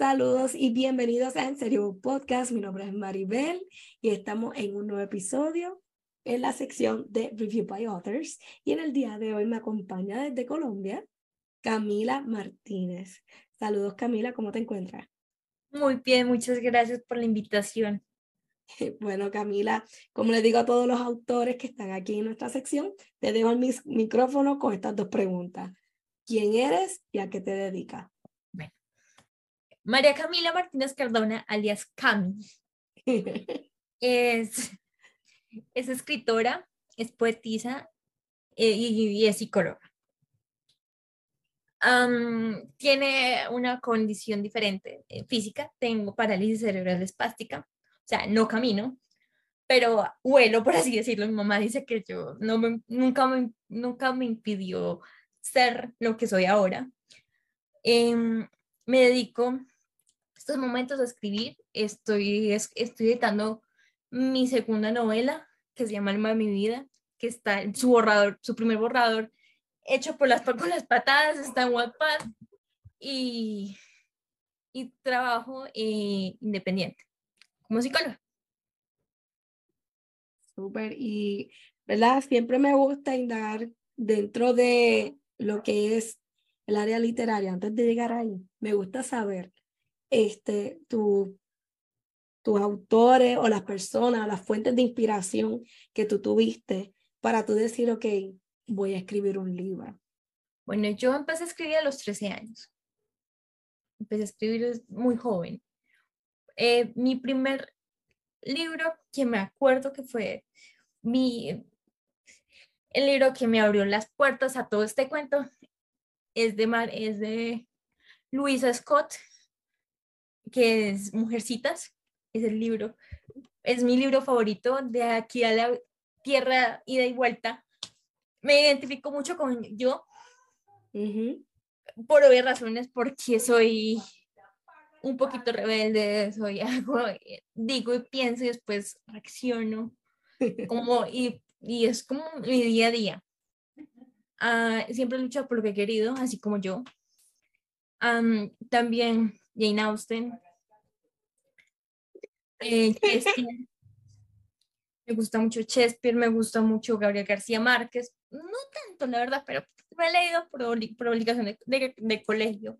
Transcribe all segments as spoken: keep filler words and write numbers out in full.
Saludos y bienvenidos a En Serio Podcast. Mi nombre es Maribel y estamos en un nuevo episodio en la sección de Review by Authors. Y en el día de hoy me acompaña desde Colombia Camila Martínez. Saludos, Camila, ¿cómo te encuentras? Muy bien, muchas gracias por la invitación. Bueno, Camila, como le digo a todos los autores que están aquí en nuestra sección, te dejo el mis- micrófono con estas dos preguntas. ¿Quién eres y a qué te dedicas? Bueno, María Camila Martínez Cardona, alias Cami, es, es escritora, es poetisa eh, y, y es psicóloga. Am, tiene una condición diferente eh, física, tengo parálisis cerebral espástica, o sea, no camino, pero vuelo, por así decirlo. Mi mamá dice que yo no me, nunca, me, nunca me impidió ser lo que soy ahora. Em, Me dedico estos momentos a escribir. Estoy, es- estoy editando mi segunda novela, que se llama Alma de mi vida, que está en su borrador, su primer borrador, hecho por las, con las patadas, está en Wattpad, y, y trabajo eh, independiente, como psicóloga. Súper, y, ¿verdad? Siempre me gusta indagar dentro de lo que es el área literaria. Antes de llegar ahí, me gusta saber este, tu, tus autores o las personas, las fuentes de inspiración que tú tuviste para tú decir, ok, voy a escribir un libro. Bueno, yo empecé a escribir a los trece años. Empecé a escribir muy joven. Eh, mi primer libro, que me acuerdo que fue mi, el libro que me abrió las puertas a todo este cuento, es de, Mar, es de Louisa Scott, que es Mujercitas. Es el libro, es mi libro favorito de aquí a la tierra, ida y vuelta. Me identifico mucho con yo, Uh-huh. por obvias razones, porque soy un poquito rebelde, soy algo, digo y pienso y después reacciono, como, y, y es como mi día a día. Uh, siempre he luchado por lo que he querido, así como yo. Um, también Jane Austen, eh, Shakespeare, me gusta mucho Shakespeare, me gusta mucho Gabriel García Márquez, no tanto la verdad, pero me he leído por, por obligación de, de, de colegio.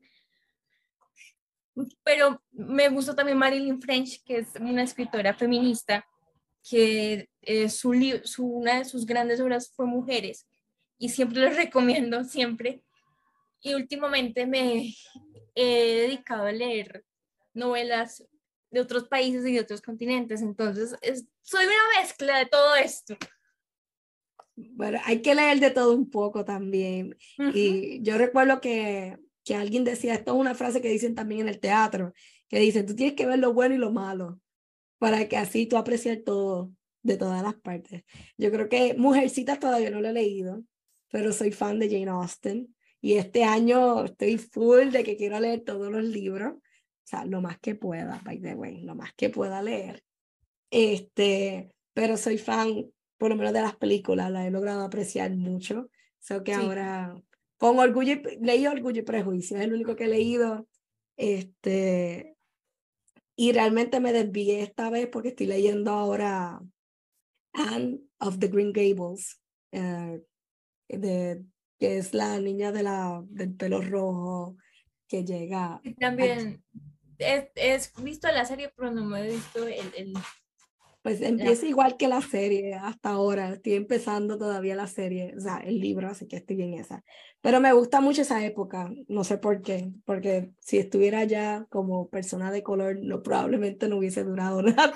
Pero me gusta también Marilyn French, que es una escritora feminista, que eh, su, su, una de sus grandes obras fue Mujeres, y siempre les recomiendo, siempre. Y últimamente me he dedicado a leer novelas de otros países y de otros continentes, entonces es, soy una mezcla de todo esto. Bueno, hay que leer de todo un poco también. Uh-huh. Y yo recuerdo que, que alguien decía, esto es una frase que dicen también en el teatro, que dicen, tú tienes que ver lo bueno y lo malo, para que así tú aprecies todo, de todas las partes. Yo creo que Mujercitas todavía no lo he leído, pero soy fan de Jane Austen. Y este año estoy full de que quiero leer todos los libros, o sea, lo más que pueda, by the way, lo más que pueda leer. Este, pero soy fan, por lo menos de las películas, las he logrado apreciar mucho. So que Sí. ahora, con orgullo, y, leí Orgullo y Prejuicio, es el único que he leído. Este, y realmente me desvié esta vez porque estoy leyendo ahora Anne of the Green Gables, eh, de, que es la niña de la, del pelo rojo que llega Y allí. también he, he visto la serie, pero no me he visto el, el, Pues la... empieza igual que la serie hasta ahora. Estoy empezando todavía la serie, o sea, el libro, así que estoy en esa. Pero me gusta mucho esa época, no sé por qué, porque si estuviera ya como persona de color, no, probablemente no hubiese durado nada.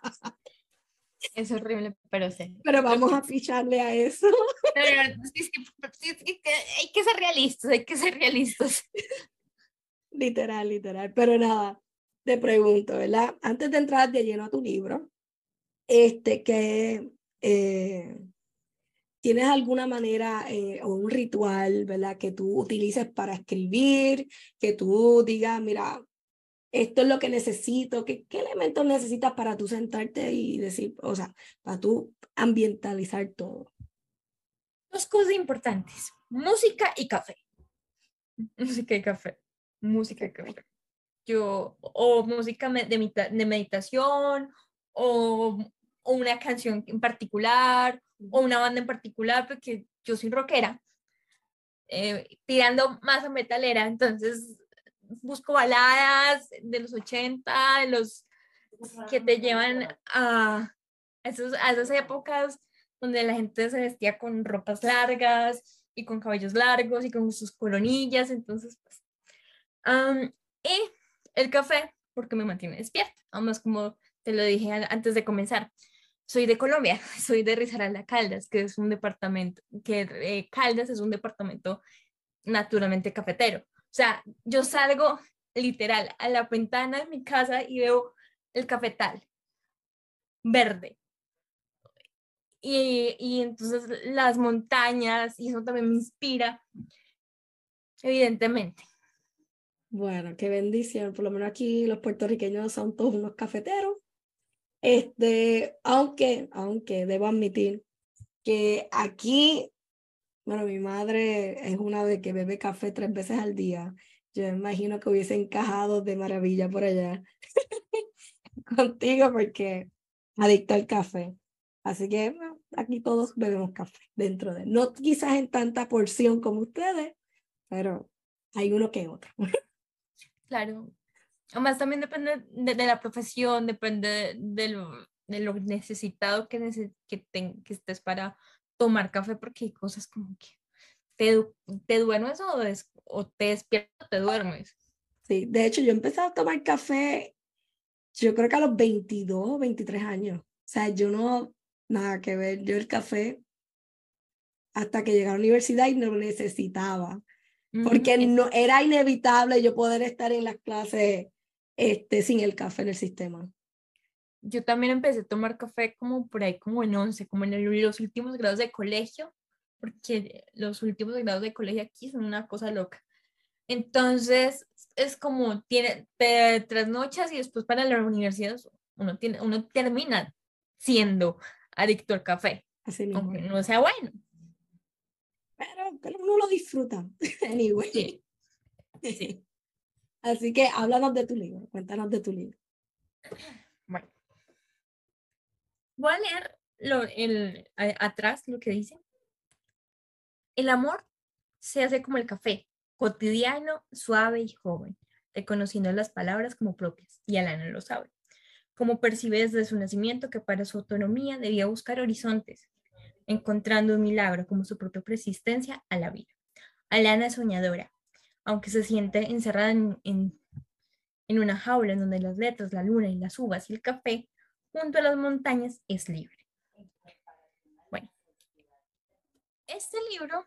Es horrible, pero sí. Pero Lo vamos que... a ficharle a eso. No, no, no, es que, es que hay que ser realistas, hay que ser realistas. Literal, literal. Pero nada, te pregunto, ¿verdad? Antes de entrar de lleno a tu libro, este, que eh, ¿tienes alguna manera eh, o un ritual, ¿verdad? Que tú utilices para escribir, que tú digas, mira, esto es lo que necesito, ¿qué, qué elementos necesitas para tú sentarte y decir, o sea, para tú ambientalizar todo? Dos cosas importantes, música y café. Música y café. Música y café. yo, o música me- de, medita- de meditación, o, o una canción en particular, o una banda en particular, porque yo soy rockera, eh, tirando más a metalera, entonces busco baladas de los ochenta, de los que te llevan a, esos, a esas épocas donde la gente se vestía con ropas largas y con cabellos largos y con sus coronillas, entonces, pues, um, y el café, porque me mantiene despierta, además como te lo dije antes de comenzar, soy de Colombia, soy de Risaralda, Caldas, que es un departamento, que eh, Caldas es un departamento naturalmente cafetero. O sea, yo salgo literal a la ventana de mi casa y veo el cafetal verde. Y, y entonces las montañas, y eso también me inspira, evidentemente. Bueno, qué bendición. Por lo menos aquí los puertorriqueños son todos unos cafeteros. Este, aunque, aunque debo admitir que aquí, bueno, mi madre es una de que bebe café tres veces al día. Yo me imagino que hubiese encajado de maravilla por allá contigo porque adicto al café. Así que bueno, aquí todos bebemos café dentro de, no quizás en tanta porción como ustedes, pero hay uno que otro. Claro. Además, también depende de, de la profesión, depende de, de lo, de lo necesitado que, neces que, te, que estés para tomar café, porque hay cosas como que te, te duermes o, des o te despiertas o te duermes. Sí, de hecho yo empecé a tomar café, yo creo que a los veintidós, veintitrés años. O sea, yo no, nada que ver, yo el café hasta que llegué a la universidad y no lo necesitaba, Mm, porque es, no, era inevitable yo poder estar en las clases este, sin el café en el sistema. yo también empecé a tomar café como por ahí, como en once, como en el- los últimos grados de colegio, porque los últimos grados de colegio aquí son una cosa loca. Entonces, es como, tiene, te trasnochas y después para la universidad uno, tiene, uno termina siendo adicto al café, Así mismo aunque es. no sea bueno. Pero, pero uno lo disfruta. Sí, Anyway. sí. Así que háblanos de tu libro, cuéntanos de tu libro. Bueno, voy a leer lo, el, a- atrás lo que dice. El amor se hace como el café, cotidiano, suave y joven, reconociendo las palabras como propias, y Alana lo sabe. Como percibe desde su nacimiento que para su autonomía debía buscar horizontes, encontrando un milagro como su propia persistencia a la vida. Alana es soñadora, aunque se siente encerrada en, en, en una jaula en donde las letras, la luna y las uvas y el café, junto a las montañas, es libre. Bueno, este libro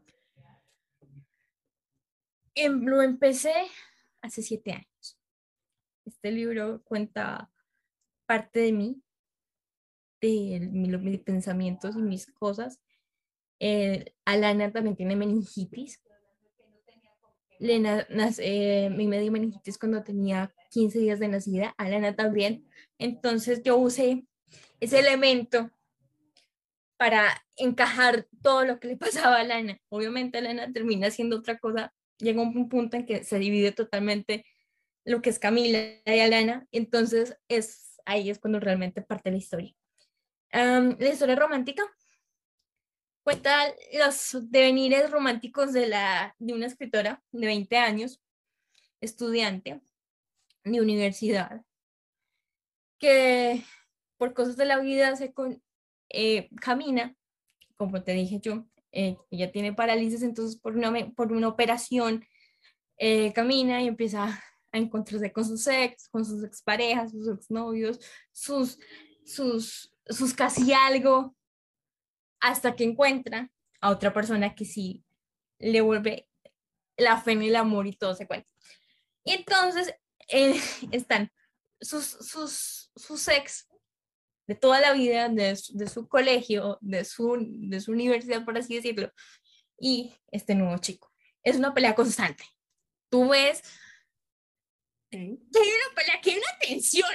em, lo empecé hace siete años. Este libro cuenta parte de mí, de mi- mis pensamientos y mis cosas. Eh, Alana también tiene meningitis. Lena nace, eh, me dio meningitis cuando tenía quince días de nacida, Alana también. Entonces yo usé ese elemento para encajar todo lo que le pasaba a Alana. Obviamente Alana termina haciendo otra cosa, llega un punto en que se divide totalmente lo que es Camila y Alana, entonces es, ahí es cuando realmente parte la historia. Um, la historia romántica cuenta los devenires románticos de, la, de una escritora de veinte años, estudiante de universidad, que por cosas de la vida se con, eh, camina, como te dije yo, eh, ella tiene parálisis, entonces por una, por una operación eh, camina y empieza a encontrarse con sus ex, con sus exparejas, sus exnovios, sus, sus, sus casi algo, hasta que encuentra a otra persona que sí le vuelve la fe en el amor y todo se cuenta. Y entonces eh, están sus, sus, sus ex de toda la vida, de su, de su colegio, de su, de su universidad, por así decirlo, y este nuevo chico. Es una pelea constante. Tú ves Okay. que hay una pelea, que hay una tensión.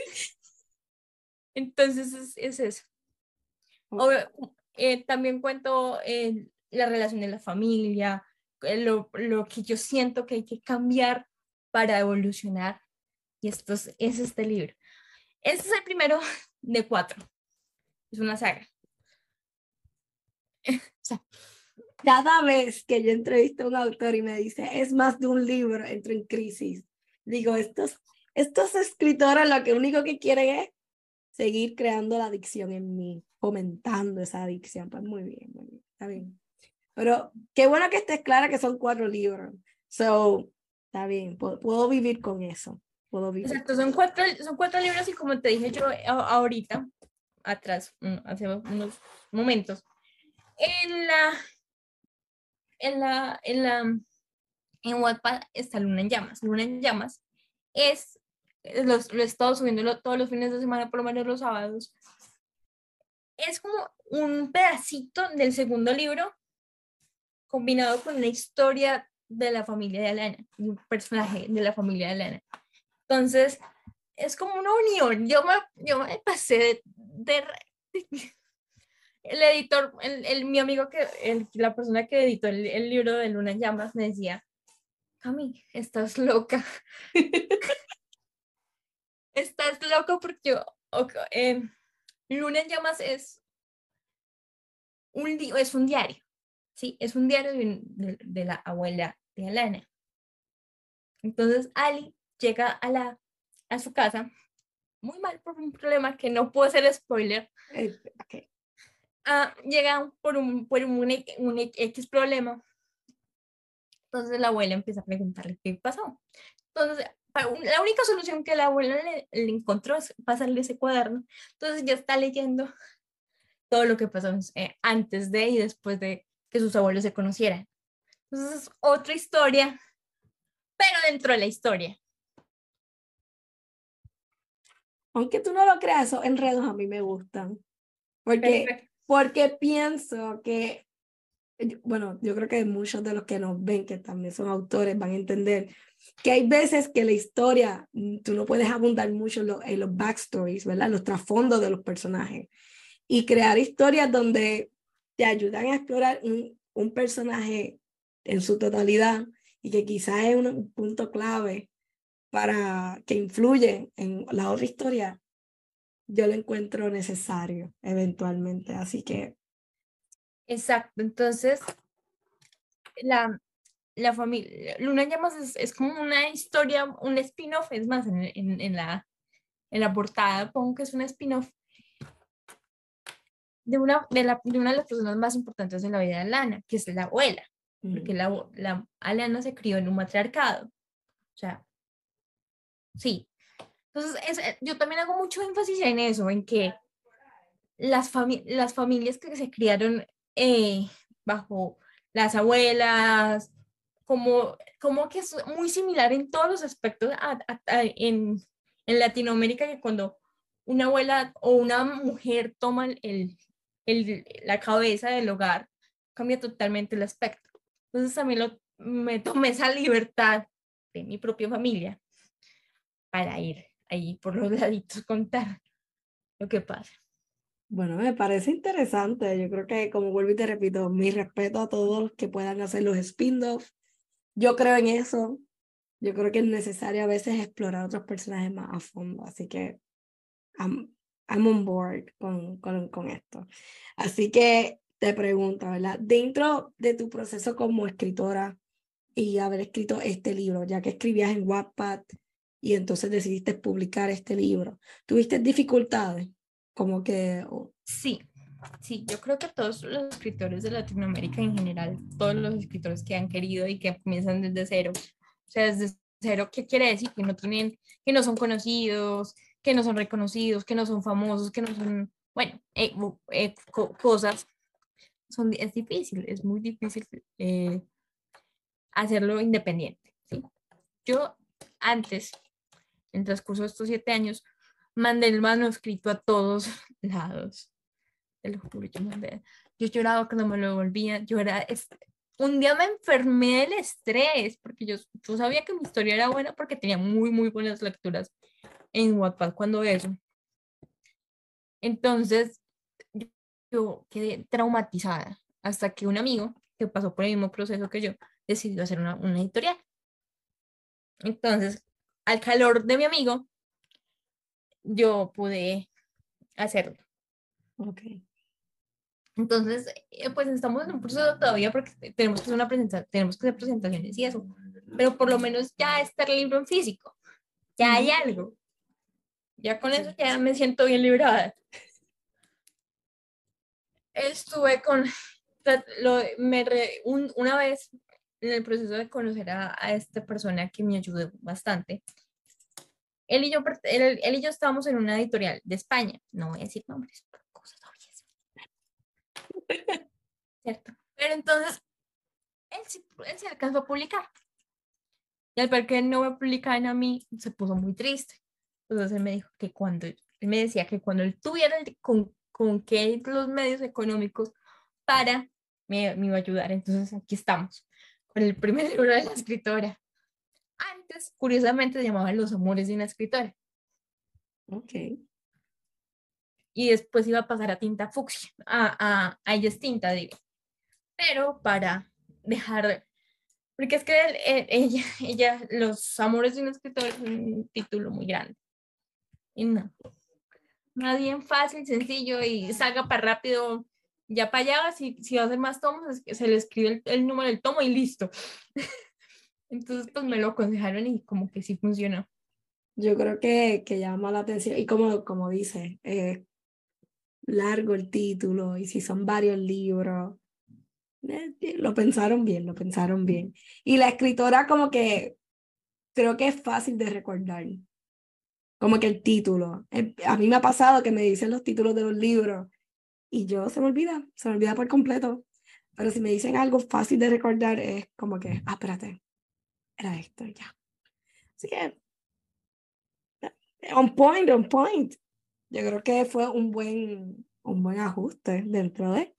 Entonces es, es eso. O, eh, también cuento eh, la relación de la familia, eh, lo, lo que yo siento que hay que cambiar para evolucionar. Y esto es, es este libro. Este es el primero de cuatro. Es una saga. O sea, cada vez que yo entrevisto a un autor y me dice, es más de un libro, entro en crisis. Digo, estos, estos escritores lo que único que quieren es seguir creando la adicción en mí, fomentando esa adicción. Pues muy bien, muy bien, está bien. Pero qué bueno que estés clara que son cuatro libros. So, está bien, puedo, puedo vivir con eso. Puedo vivir. Exacto, son cuatro, son cuatro libros y como te dije yo ahorita, atrás, hace unos momentos, en la, en la, en la, en Wattpad está Luna en Llamas. Luna en Llamas es, los, lo he estado subiendo todos los fines de semana, por lo menos los sábados. Es como un pedacito del segundo libro combinado con una historia de la familia de Alana, un personaje de la familia de Alana. Entonces, es como una unión. Yo me, yo me pasé de, de, el editor, el, el, mi amigo, que el, la persona que editó el, el libro de Luna en Llamas me decía, Cami, estás loca. Estás loco porque yo, okay, eh, Luna en Llamas es un, es un diario, ¿sí? Es un diario de, de, de la abuela de Alana. Entonces Ali llega a, la, a su casa, muy mal por un problema que no puedo hacer spoiler. Eh, okay. Ah, llega por un, por un, un X problema. Entonces la abuela empieza a preguntarle qué pasó. Entonces, la única solución que la abuela le, le encontró es pasarle ese cuaderno. Entonces ya está leyendo todo lo que pasó eh, antes de y después de que sus abuelos se conocieran. Entonces es otra historia, pero dentro de la historia. Aunque tú no lo creas, esos enredos a mí me gustan. Porque, porque pienso que, bueno, yo creo que muchos de los que nos ven, que también son autores, van a entender que hay veces que la historia, tú no puedes abundar mucho en los, en los backstories, ¿verdad? Los trasfondos de los personajes. Y crear historias donde te ayudan a explorar un, un personaje en su totalidad y que quizás es un, un punto clave para que influye en la otra historia, yo lo encuentro necesario eventualmente. Así que... Exacto, entonces la, la familia, Luna en Llamas es, es como una historia, un spin-off, es más, en, en, en, la, en la portada pongo que es un spin-off de una de, la, de una de las personas más importantes en la vida de Alana, que es la abuela, mm. porque la, la Alana se crió en un matriarcado, o sea, sí. Entonces, es, yo también hago mucho énfasis en eso, en que las, fami las familias que se criaron eh, bajo las abuelas, como, como que es muy similar en todos los aspectos a, a, a, en, en Latinoamérica, que cuando una abuela o una mujer toma el, el, la cabeza del hogar, cambia totalmente el aspecto. Entonces también lo, me tomé esa libertad de mi propia familia para ir ahí por los laditos contar lo que pasa. Bueno, me parece interesante. Yo creo que, como vuelvo y te repito, mi respeto a todos los que puedan hacer los spin-offs. Yo creo en eso. Yo creo que es necesario a veces explorar otros personajes más a fondo. Así que I'm, I'm on board con, con, con esto. Así que te pregunto, ¿verdad? Dentro de tu proceso como escritora y haber escrito este libro, ya que escribías en Wattpad y entonces decidiste publicar este libro, ¿tuviste dificultades? Como que... Oh. Sí, sí, yo creo que todos los escritores de Latinoamérica en general, todos los escritores que han querido y que comienzan desde cero, o sea, desde cero, ¿qué quiere decir? Que no tienen, que no son conocidos, que no son reconocidos, que no son famosos, que no son, bueno, eh, eh, co cosas, son, es difícil, es muy difícil eh, hacerlo independiente, ¿sí? Yo antes, en el transcurso de estos siete años, mandé el manuscrito a todos lados. Te lo juro, yo, mandé, yo lloraba cuando me lo devolvían, yo era, este, un día me enfermé del estrés, porque yo, yo sabía que mi historia era buena porque tenía muy, muy buenas lecturas en Wattpad cuando eso. Entonces, yo, yo quedé traumatizada hasta que un amigo que pasó por el mismo proceso que yo decidió hacer una, una editorial. Entonces, al calor de mi amigo, yo pude hacerlo. Ok. Entonces, eh, pues estamos en un proceso todavía porque tenemos que hacer una presentación, tenemos que hacer presentaciones y eso, pero por lo menos ya está el libro en físico, ya hay Ujú. algo, ya con eso ya me siento bien librada. Estuve con, lo, me re- un- una vez en el proceso de conocer a, a esta persona que me ayudó bastante, él y yo, pert- él, él y yo estábamos en una editorial de España, no voy a decir nombres, por cosas obvias, ¿cierto? Pero entonces, él sí, él sí alcanzó a publicar. Y al ver que no me publicaban a mí, se puso muy triste. Entonces él me dijo que cuando, él me decía que cuando él tuviera el- con, con qué los medios económicos para, me, me iba a ayudar. Entonces aquí estamos, con el primer libro de la escritora. Antes, curiosamente, se llamaba Los amores de una escritora. Ok. Y después iba a pasar a tinta fucsia, a, a, a ella es tinta, digo. Pero para dejar, porque es que él- él- ella, ella, Los amores de una escritora es un título muy grande. Y no, más bien fácil, sencillo y salga para rápido. Ya para allá, si, si va a hacer más tomos, se le escribe el, el número del tomo y listo. Entonces, pues me lo aconsejaron y como que sí funcionó. Yo creo que, que llama la atención. Y como, como dice, es largo el título y si son varios libros, eh, lo pensaron bien, lo pensaron bien. Y la escritora como que creo que es fácil de recordar, como que el título. Eh, A mí me ha pasado que me dicen los títulos de los libros y yo se me olvida, se me olvida por completo. Pero si me dicen algo fácil de recordar, es como que, ah, espérate, era esto, ya. Así que, on point, on point. Yo creo que fue un buen, un buen ajuste dentro de.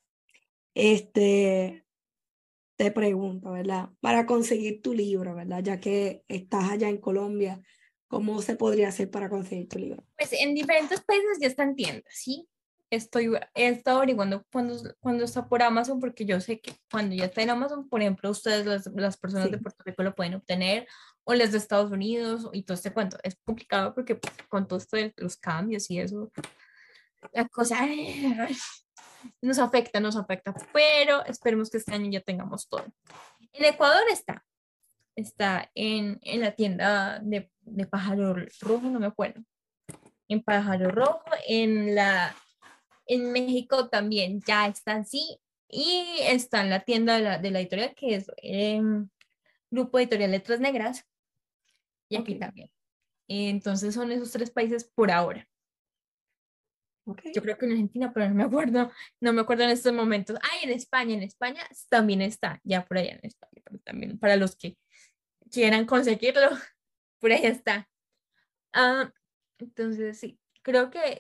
Este, te pregunto, ¿verdad? Para conseguir tu libro, ¿verdad? Ya que estás allá en Colombia, ¿cómo se podría hacer para conseguir tu libro? Pues en diferentes países ya están tiendas, ¿sí? Estoy, he estado averiguando cuando, cuando está por Amazon, porque yo sé que cuando ya está en Amazon, por ejemplo, ustedes, las, las personas de Sí, Puerto Rico lo pueden obtener, o las de Estados Unidos, y todo este cuento. Es complicado porque pues, con todo esto de los cambios y eso, la cosa eh, nos afecta, nos afecta, pero esperemos que este año ya tengamos todo. En Ecuador está, está en, en la tienda de, de Pájaro Rojo, no me acuerdo. En Pájaro Rojo, en la en México también ya están, sí, y está en la tienda de la, de la editorial que es eh, Grupo Editorial Letras Negras, y ok, aquí también. Entonces son esos tres países por ahora. ok. Yo creo que en Argentina, pero no me acuerdo, no me acuerdo en estos momentos. Ah, en España, en España también está, ya por allá en España, pero también para los que quieran conseguirlo, por allá está. Ah, entonces sí, creo que,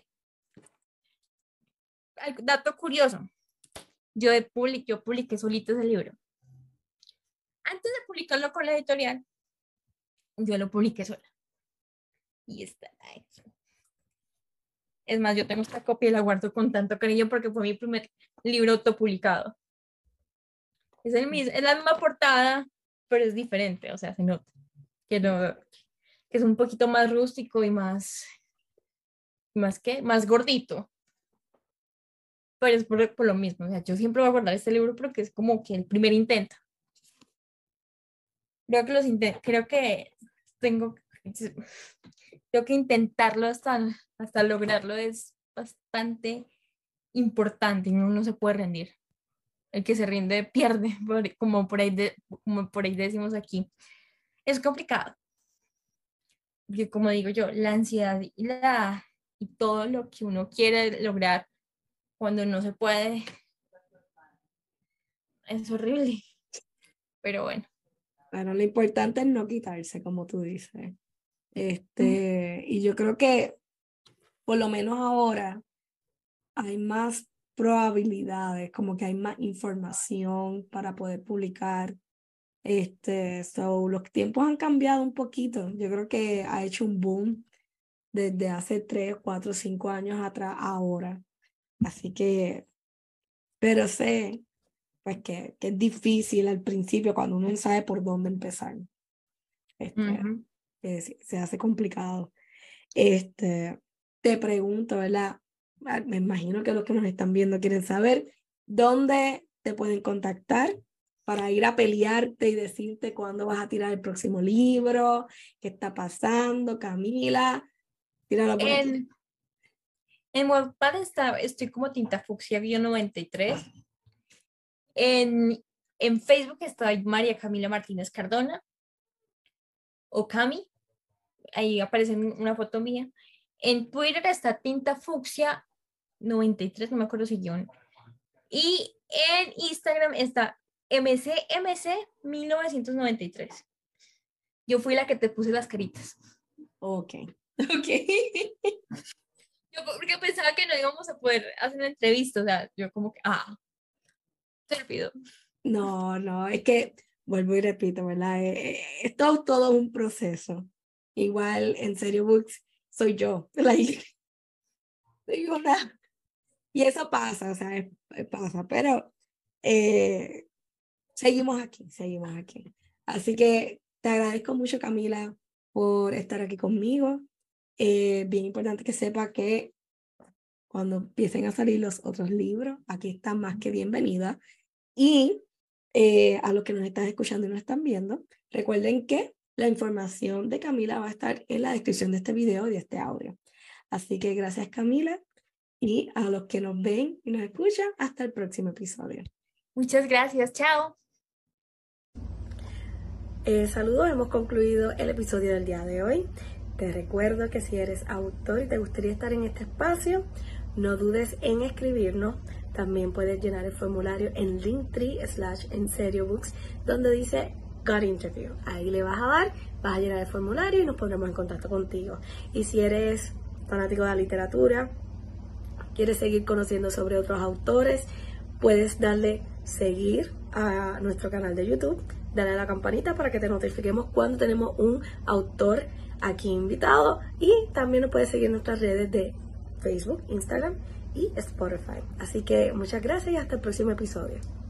hay dato curioso, yo, he public, yo publiqué solito ese libro. Antes de publicarlo con la editorial, yo lo publiqué sola. Y está ahí. Es más, yo tengo esta copia y la guardo con tanto cariño porque fue mi primer libro autopublicado. Es, el mismo, es la misma portada, pero es diferente, o sea, se nota que, no, que es un poquito más rústico y más, más que, más gordito. Pero es por, por lo mismo, o sea, yo siempre voy a guardar este libro porque es como que el primer intento. Creo que los intent creo que tengo, creo que intentarlo hasta, hasta lograrlo es bastante importante y uno no se puede rendir. El que se rinde pierde, por- como por ahí, de, como por ahí decimos aquí. Es complicado, porque como digo yo, la ansiedad y, la, y todo lo que uno quiere lograr cuando no se puede es horrible, pero bueno. Bueno, lo importante es no quitarse, como tú dices. Este, y yo creo que por lo menos ahora hay más probabilidades, como que hay más información para poder publicar. Este, so, los tiempos han cambiado un poquito. Yo creo que ha hecho un boom desde hace tres, cuatro, cinco años atrás a ahora. Así que, pero sé, pues que, que es difícil al principio cuando uno no sabe por dónde empezar. Este, Ujú. que se, se hace complicado. Este, te pregunto, ¿verdad? Ah, Me imagino que los que nos están viendo quieren saber dónde te pueden contactar para ir a pelearte y decirte cuándo vas a tirar el próximo libro, qué está pasando, Camila, tíralo por aquí. En, en Wattpad está, estoy como Tinta Fucsia noventa y tres. En, en Facebook está María Camila Martínez Cardona o Cami, ahí aparece una foto mía. En Twitter está Tinta Fucsia noventa y tres, no me acuerdo si guión. Y en Instagram está M C M C mil novecientos noventa y tres. Yo fui la que te puse las caritas. Ok, ok. Yo porque pensaba que no íbamos a poder hacer una entrevista, o sea, yo como que, ah, servido. No, no, es que vuelvo y repito, ¿verdad? Eh, eh, Esto es todo un proceso. Igual en Serio Books soy yo, like, soy una. Y eso pasa, o sea, es- es- pasa, pero eh, seguimos aquí, seguimos aquí. Así que te agradezco mucho, Camila, por estar aquí conmigo. Eh, bien importante que sepa que cuando empiecen a salir los otros libros, aquí están más que bienvenida. Y eh, a los que nos están escuchando y nos están viendo, recuerden que la información de Camila va a estar en la descripción de este video y de este audio. Así que gracias, Camila, y a los que nos ven y nos escuchan, hasta el próximo episodio. Muchas gracias, chao. Eh, saludos, hemos concluido el episodio del día de hoy. Te recuerdo que si eres autor y te gustaría estar en este espacio, no dudes en escribirnos. También puedes llenar el formulario en linktree slash en serio books, donde dice Got Interview. Ahí le vas a dar, vas a llenar el formulario y nos pondremos en contacto contigo. Y si eres fanático de la literatura, quieres seguir conociendo sobre otros autores, puedes darle seguir a nuestro canal de YouTube, darle a la campanita para que te notifiquemos cuando tenemos un autor aquí invitado, y también nos puedes seguir en nuestras redes de Facebook, Instagram y Spotify. Así que muchas gracias y hasta el próximo episodio.